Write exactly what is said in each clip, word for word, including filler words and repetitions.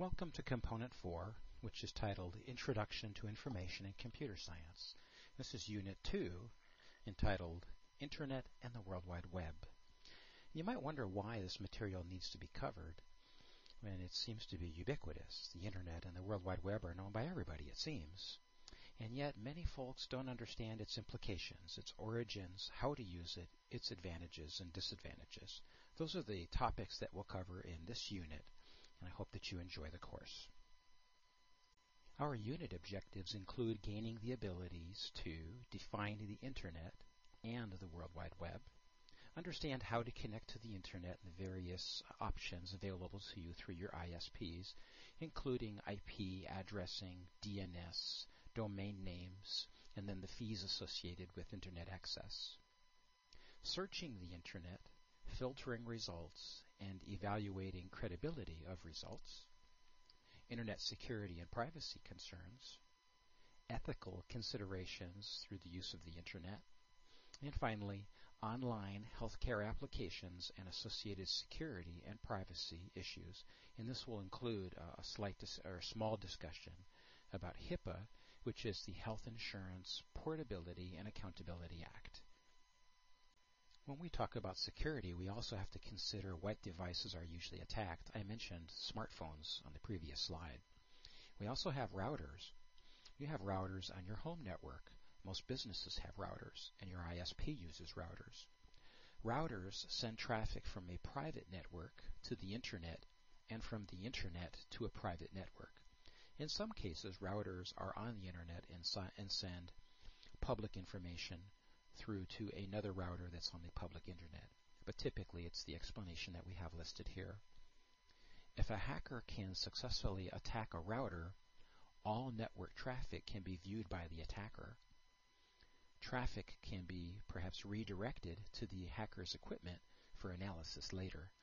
Welcome to Component four, which is titled Introduction to Information and Computer Science. This is Unit two, entitled Internet and the World Wide Web. You might wonder why this material needs to be covered when it seems to be ubiquitous. The Internet and the World Wide Web are known by everybody, it seems. And yet many folks don't understand its implications, its origins, how to use it, its advantages and disadvantages. Those are the topics that we'll cover in this unit, and I hope that you enjoy the course. Our unit objectives include gaining the abilities to define the Internet and the World Wide Web, understand how to connect to the Internet and the various options available to you through your I S Ps, including I P addressing, D N S, domain names, and then the fees associated with Internet access. Searching the Internet, filtering results, and evaluating credibility of results, Internet security and privacy concerns, ethical considerations through the use of the Internet, and finally, online healthcare applications and associated security and privacy issues. And this will include uh, a slight dis- or a small discussion about HIPAA, which is the Health Insurance Portability and Accountability Act. When we talk about security, we also have to consider what devices are usually attacked. I mentioned smartphones on the previous slide. We also have routers. You have routers on your home network. Most businesses have routers, and your I S P uses routers. Routers send traffic from a private network to the Internet and from the Internet to a private network. In some cases, routers are on the Internet and, si- and send public information through to another router that's on the public Internet. But typically, it's the explanation that we have listed here. If a hacker can successfully attack a router, all network traffic can be viewed by the attacker. Traffic can be perhaps redirected to the hacker's equipment for analysis later.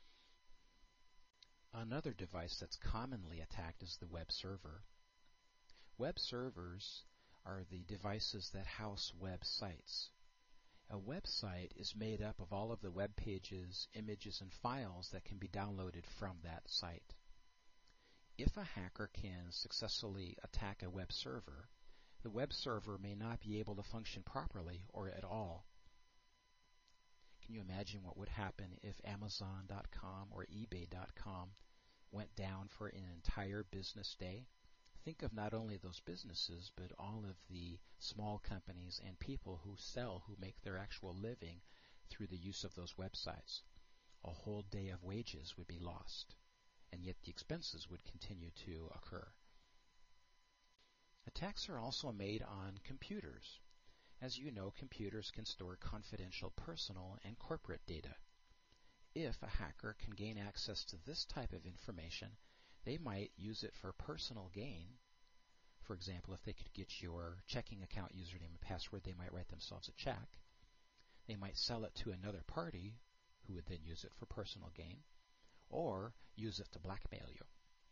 Another device that's commonly attacked is the web server. Web servers are the devices that house web sites. A website is made up of all of the web pages, images, and files that can be downloaded from that site. If a hacker can successfully attack a web server, the web server may not be able to function properly or at all. Can you imagine what would happen if Amazon dot com or eBay dot com went down for an entire business day? Think of not only those businesses, but all of the small companies and people who sell, who make their actual living through the use of those websites. A whole day of wages would be lost, and yet the expenses would continue to occur. Attacks are also made on computers. As you know, computers can store confidential personal and corporate data. If a hacker can gain access to this type of information, they might use it for personal gain. For example, if they could get your checking account username and password, they might write themselves a check. They might sell it to another party who would then use it for personal gain, or use it to blackmail you.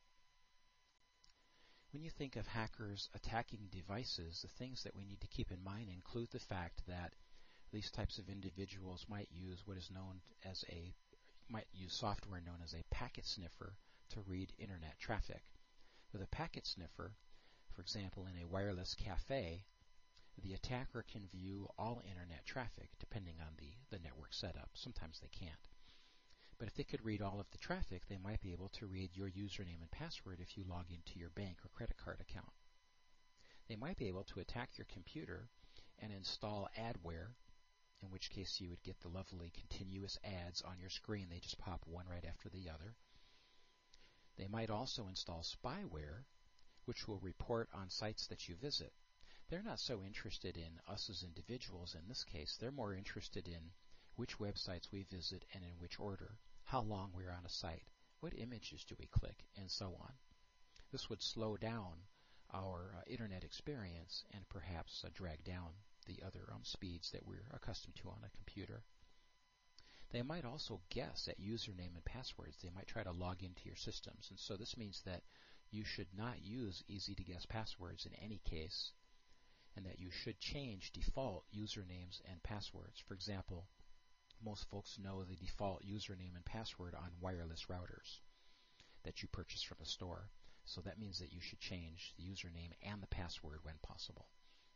When you think of hackers attacking devices, the things that we need to keep in mind include the fact that these types of individuals might use what is known as a might use software known as a packet sniffer to read Internet traffic. With a packet sniffer, for example, in a wireless cafe, the attacker can view all Internet traffic depending on the, the network setup. Sometimes they can't. But if they could read all of the traffic, they might be able to read your username and password if you log into your bank or credit card account. They might be able to attack your computer and install adware, in which case you would get the lovely continuous ads on your screen. They just pop one right after the other. They might also install spyware, which will report on sites that you visit. They're not so interested in us as individuals in this case. They're more interested in which websites we visit and in which order, how long we're on a site, what images do we click, and so on. This would slow down our uh, Internet experience and perhaps uh, drag down the other um, speeds that we're accustomed to on a computer. They might also guess at username and passwords. They might try to log into your systems. And so this means that you should not use easy-to-guess passwords in any case, and that you should change default usernames and passwords. For example, most folks know the default username and password on wireless routers that you purchase from a store. So that means that you should change the username and the password when possible.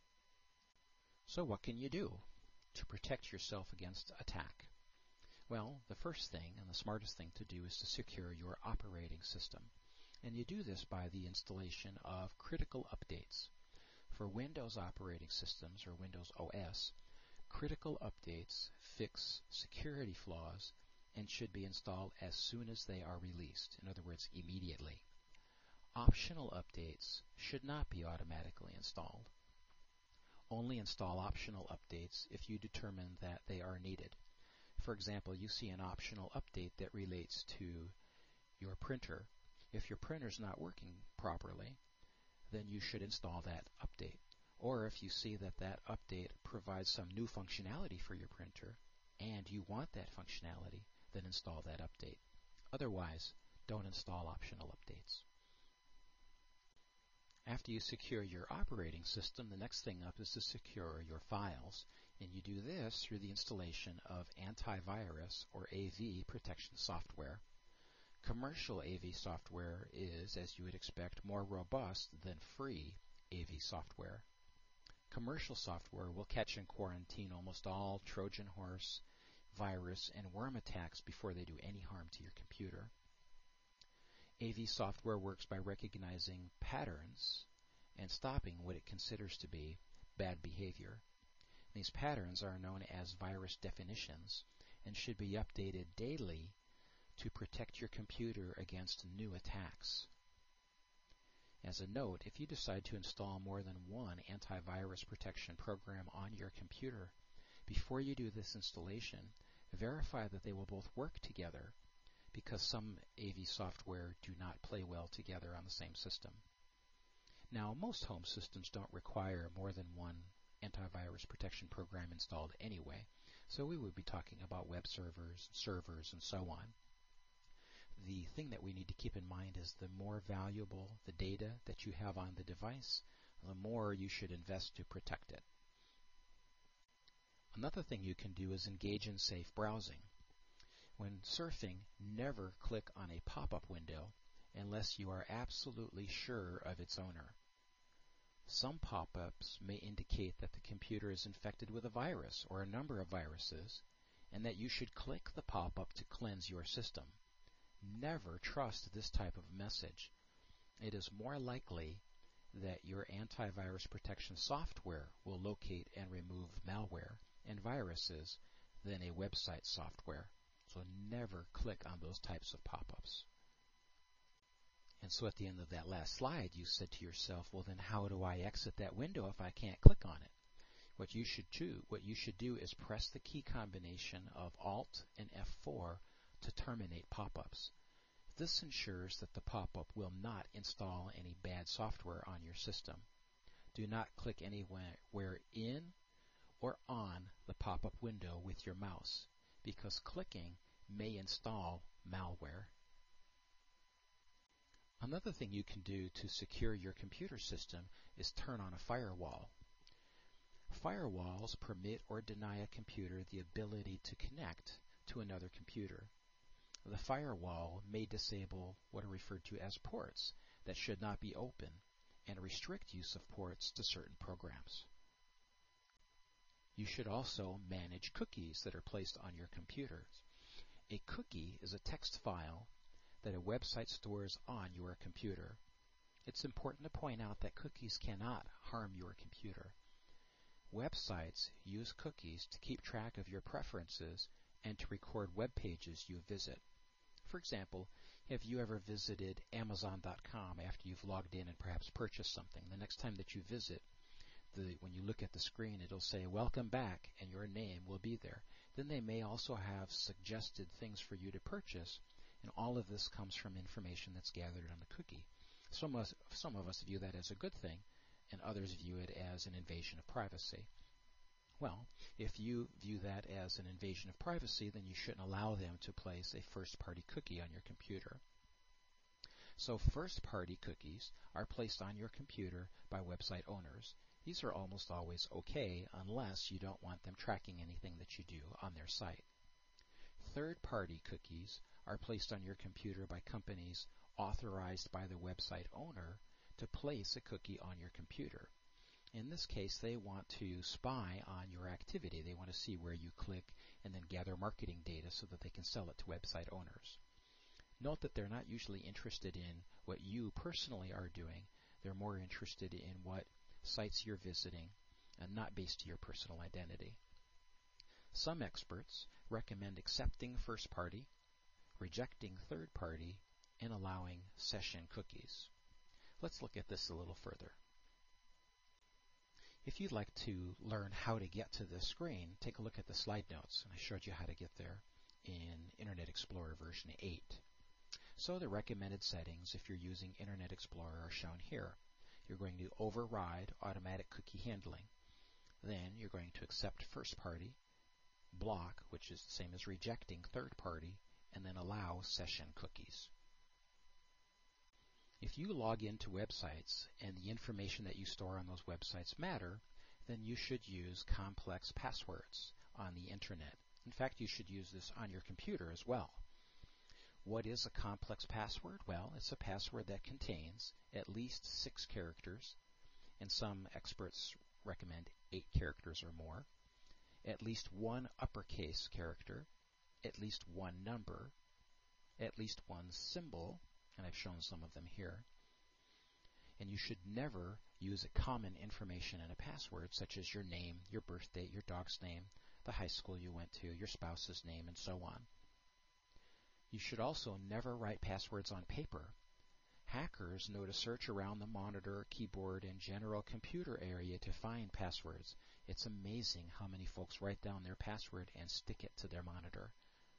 So what can you do to protect yourself against attack? Well, the first thing and the smartest thing to do is to secure your operating system. And you do this by the installation of critical updates. For Windows operating systems, or Windows O S, critical updates fix security flaws and should be installed as soon as they are released, in other words, immediately. Optional updates should not be automatically installed. Only install optional updates if you determine that they are needed. For example, you see an optional update that relates to your printer. If your printer's not working properly, then you should install that update. Or if you see that that update provides some new functionality for your printer and you want that functionality, then install that update. Otherwise, don't install optional updates. After you secure your operating system, the next thing up is to secure your files. And you do this through the installation of antivirus or A V protection software. Commercial A V software is, as you would expect, more robust than free A V software. Commercial software will catch and quarantine almost all Trojan horse, virus, and worm attacks before they do any harm to your computer. A V software works by recognizing patterns and stopping what it considers to be bad behavior. These patterns are known as virus definitions and should be updated daily to protect your computer against new attacks. As a note, if you decide to install more than one antivirus protection program on your computer, before you do this installation, verify that they will both work together, because some A V software do not play well together on the same system. Now, most home systems don't require more than one antivirus protection program installed anyway, so we would be talking about web servers, servers, and so on. The thing that we need to keep in mind is the more valuable the data that you have on the device, the more you should invest to protect it. Another thing you can do is engage in safe browsing. When surfing, never click on a pop-up window unless you are absolutely sure of its owner. Some pop-ups may indicate that the computer is infected with a virus or a number of viruses, and that you should click the pop-up to cleanse your system. Never trust this type of message. It is more likely that your antivirus protection software will locate and remove malware and viruses than a website software. So never click on those types of pop-ups. And so at the end of that last slide, you said to yourself, well, then how do I exit that window if I can't click on it? What you should do, what you should do is press the key combination of Alt and F four to terminate pop-ups. This ensures that the pop-up will not install any bad software on your system. Do not click anywhere in or on the pop-up window with your mouse, because clicking may install malware. Another thing you can do to secure your computer system is turn on a firewall. Firewalls permit or deny a computer the ability to connect to another computer. The firewall may disable what are referred to as ports that should not be open and restrict use of ports to certain programs. You should also manage cookies that are placed on your computers. A cookie is a text file that a website stores on your computer. It's important to point out that cookies cannot harm your computer. Websites use cookies to keep track of your preferences and to record web pages you visit. For example, have you ever visited Amazon dot com after you've logged in and perhaps purchased something? The next time that you visit, the, when you look at the screen, it'll say, "Welcome back," and your name will be there. Then they may also have suggested things for you to purchase, and all of this comes from information that's gathered on the cookie. Some of us, some of us view that as a good thing, and others view it as an invasion of privacy. Well, if you view that as an invasion of privacy, then you shouldn't allow them to place a first-party cookie on your computer. So first-party cookies are placed on your computer by website owners. These are almost always okay unless you don't want them tracking anything that you do on their site. Third-party cookies are placed on your computer by companies authorized by the website owner to place a cookie on your computer. In this case, they want to spy on your activity. They want to see where you click and then gather marketing data so that they can sell it to website owners. Note that they're not usually interested in what you personally are doing. They're more interested in what sites you're visiting and not based on your personal identity. Some experts recommend accepting first party, rejecting third party, and allowing session cookies. Let's look at this a little further. If you'd like to learn how to get to this screen, take a look at the slide notes, and I showed you how to get there in Internet Explorer version eight. So the recommended settings, if you're using Internet Explorer, are shown here. You're going to override automatic cookie handling. Then you're going to accept first party, block, which is the same as rejecting third party, and then allow session cookies. If you log into websites and the information that you store on those websites matter, then you should use complex passwords on the internet. In fact, you should use this on your computer as well. What is a complex password? Well, it's a password that contains at least six characters, and some experts recommend eight characters or more, at least one uppercase character, at least one number, at least one symbol, and I've shown some of them here. And you should never use a common information in a password, such as your name, your birth date, your dog's name, the high school you went to, your spouse's name, and so on. You should also never write passwords on paper. Hackers know to search around the monitor, keyboard, and general computer area to find passwords. It's amazing how many folks write down their password and stick it to their monitor.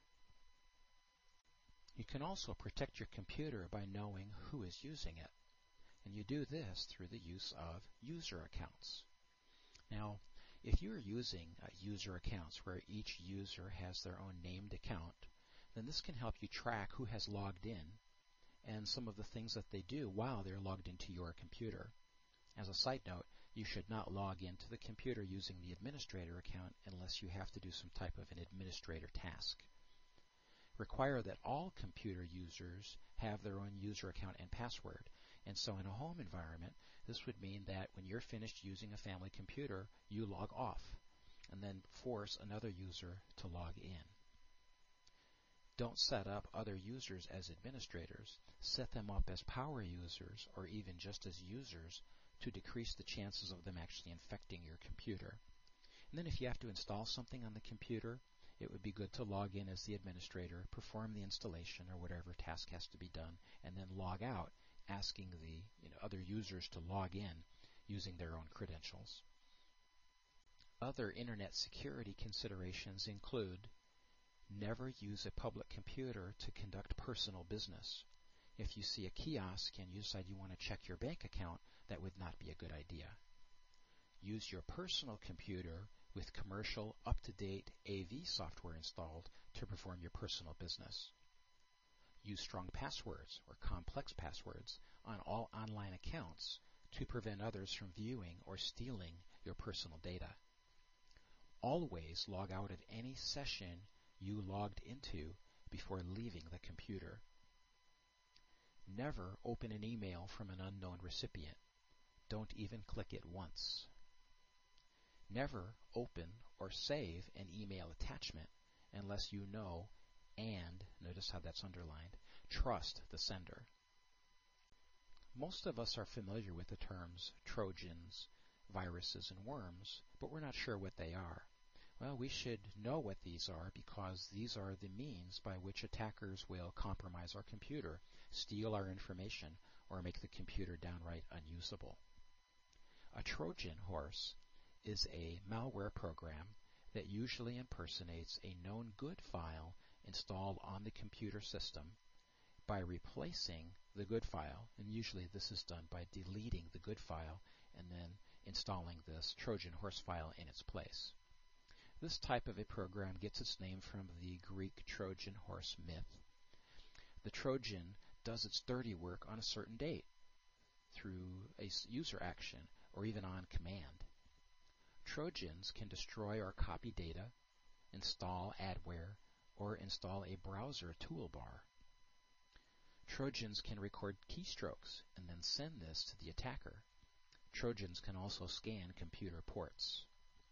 You can also protect your computer by knowing who is using it. And you do this through the use of user accounts. Now, if you're using uh, user accounts where each user has their own named account, then this can help you track who has logged in and some of the things that they do while they're logged into your computer. As a side note, you should not log into the computer using the administrator account unless you have to do some type of an administrator task. Require that all computer users have their own user account and password. And so in a home environment, this would mean that when you're finished using a family computer, you log off and then force another user to log in. Don't set up other users as administrators. Set them up as power users or even just as users to decrease the chances of them actually infecting your computer. And then if you have to install something on the computer, it would be good to log in as the administrator, perform the installation or whatever task has to be done, and then log out, asking the you know, other users to log in using their own credentials. Other internet security considerations include never use a public computer to conduct personal business. If you see a kiosk and you decide you want to check your bank account, that would not be a good idea. Use your personal computer with commercial, up-to-date A V software installed to perform your personal business. Use strong passwords or complex passwords on all online accounts to prevent others from viewing or stealing your personal data. Always log out of any session you logged into before leaving the computer. Never open an email from an unknown recipient. Don't even click it once. Never open or save an email attachment unless you know and, notice how that's underlined, trust the sender. Most of us are familiar with the terms Trojans, viruses, and worms, but we're not sure what they are. Well, we should know what these are because these are the means by which attackers will compromise our computer, steal our information, or make the computer downright unusable. A Trojan horse is a malware program that usually impersonates a known good file installed on the computer system by replacing the good file, and usually this is done by deleting the good file and then installing this Trojan horse file in its place. This type of a program gets its name from the Greek Trojan horse myth. The Trojan does its dirty work on a certain date through a user action or even on command. Trojans can destroy or copy data, install adware, or install a browser toolbar. Trojans can record keystrokes and then send this to the attacker. Trojans can also scan computer ports.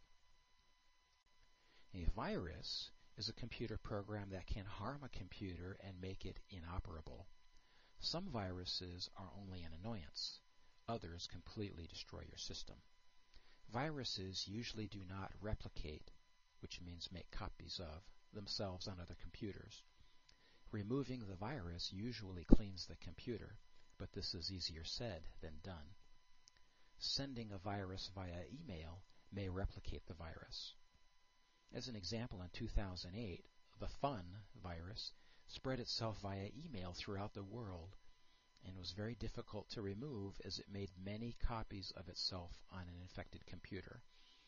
A virus is a computer program that can harm a computer and make it inoperable. Some viruses are only an annoyance. Others completely destroy your system. Viruses usually do not replicate, which means make copies of, themselves on other computers. Removing the virus usually cleans the computer, but this is easier said than done. Sending a virus via email may replicate the virus. As an example, in two thousand eight, the Fun virus spread itself via email throughout the world and was very difficult to remove as it made many copies of itself on an infected computer.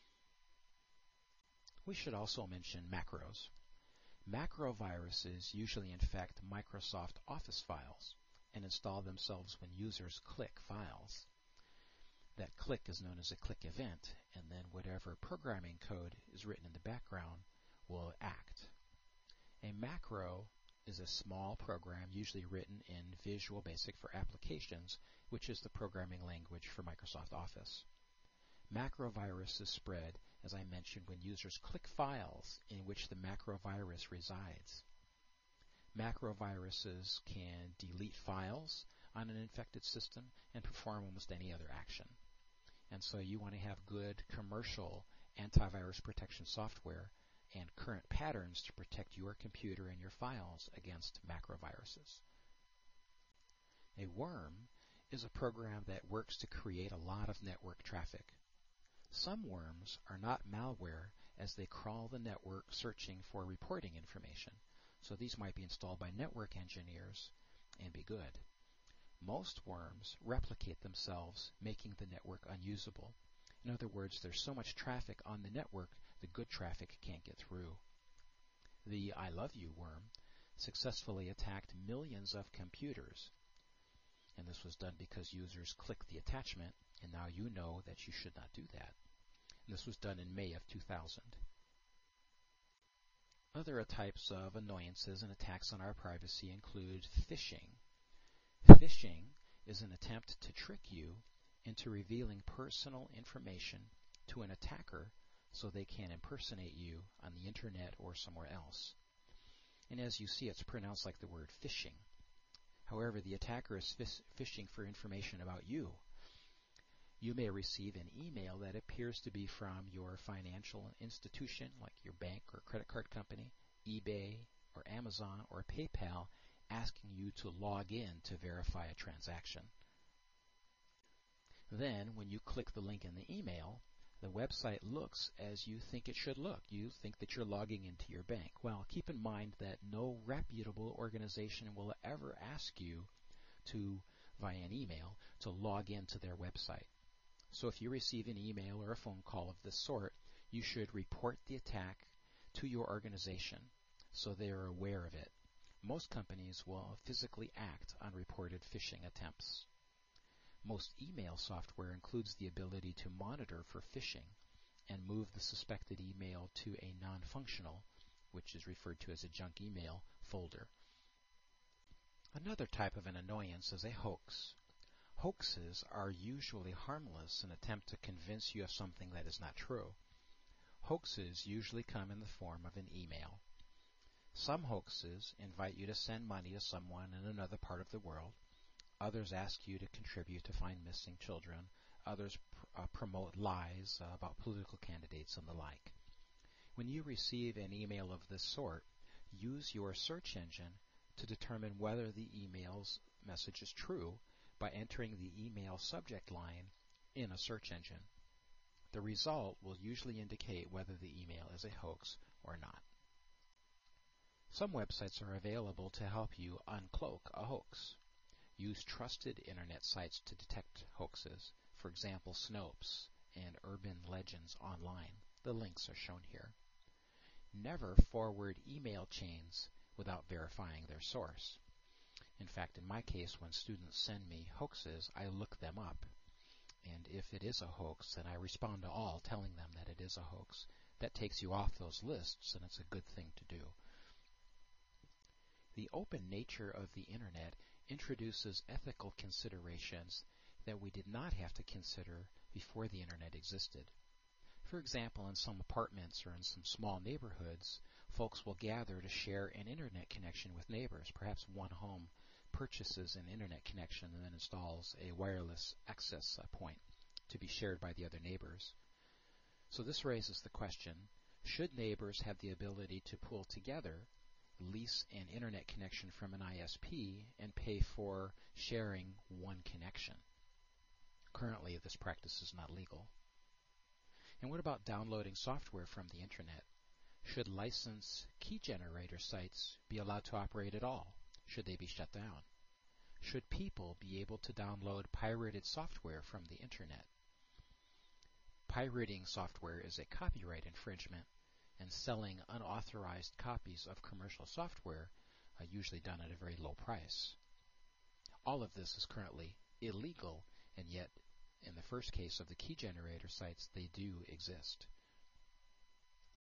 We should also mention macros. Macro viruses usually infect Microsoft Office files and install themselves when users click files. That click is known as a click event, and then whatever programming code is written in the background will act. A macro is a small program usually written in Visual Basic for Applications, which is the programming language for Microsoft Office. Macroviruses spread, as I mentioned, when users click files in which the macrovirus resides. Macroviruses can delete files on an infected system and perform almost any other action. And so you want to have good commercial antivirus protection software and current patterns to protect your computer and your files against macroviruses. A worm is a program that works to create a lot of network traffic. Some worms are not malware as they crawl the network searching for reporting information, so these might be installed by network engineers and be good. Most worms replicate themselves, making the network unusable. In other words, there's so much traffic on the network, the good traffic can't get through. The I Love You worm successfully attacked millions of computers, and this was done because users clicked the attachment, and now you know that you should not do that. And this was done in May of two thousand. Other types of annoyances and attacks on our privacy include phishing. Phishing is an attempt to trick you into revealing personal information to an attacker so they can impersonate you on the internet or somewhere else. And as you see, it's pronounced like the word phishing. However, the attacker is phishing for information about you. You may receive an email that appears to be from your financial institution, like your bank or credit card company, eBay or Amazon or PayPal, asking you to log in to verify a transaction. Then, when you click the link in the email, the website looks as you think it should look. You think that you're logging into your bank. Well, keep in mind that no reputable organization will ever ask you to, via an email, to log into their website. So if you receive an email or a phone call of this sort, you should report the attack to your organization so they are aware of it. Most companies will physically act on reported phishing attempts. Most email software includes the ability to monitor for phishing and move the suspected email to a non-functional, which is referred to as a junk email, folder. Another type of an annoyance is a hoax. Hoaxes are usually harmless and attempt to convince you of something that is not true. Hoaxes usually come in the form of an email. Some hoaxes invite you to send money to someone in another part of the world. Others ask you to contribute to find missing children. Others pr- uh, promote lies uh, about political candidates and the like. When you receive an email of this sort, use your search engine to determine whether the email's message is true by entering the email subject line in a search engine. The result will usually indicate whether the email is a hoax or not. Some websites are available to help you uncloak a hoax. Use trusted internet sites to detect hoaxes, for example Snopes and Urban Legends Online. The links are shown here. Never forward email chains without verifying their source. In fact, in my case, when students send me hoaxes, I look them up. And if it is a hoax, then I respond to all telling them that it is a hoax. That takes you off those lists, and it's a good thing to do. The open nature of the internet introduces ethical considerations that we did not have to consider before the Internet existed. For example, in some apartments or in some small neighborhoods, folks will gather to share an Internet connection with neighbors. Perhaps one home purchases an Internet connection and then installs a wireless access point to be shared by the other neighbors. So this raises the question, should neighbors have the ability to pool together, lease an Internet connection from an I S P, and pay for sharing one connection? Currently, this practice is not legal. And what about downloading software from the Internet? Should licensed key generator sites be allowed to operate at all? Should they be shut down? Should people be able to download pirated software from the Internet? Pirating software is a copyright infringement, and selling unauthorized copies of commercial software are usually done at a very low price. All of this is currently illegal, and yet in the first case of the key generator sites, they do exist.